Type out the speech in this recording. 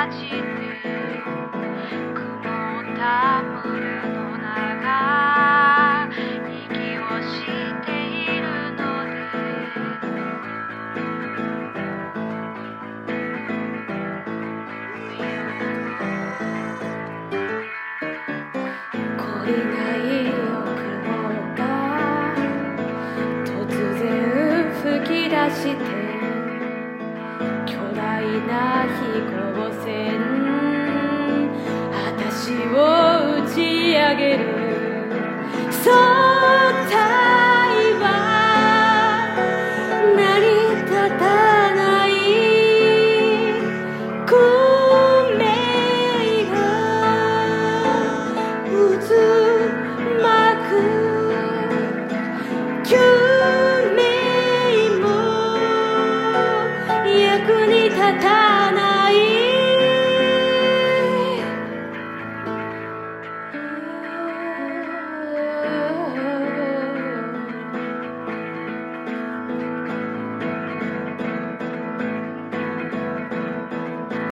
じて曇ったムードの中息をしているので懲りないよ雲が突然吹き出して巨大な飛行船私を打ち上げる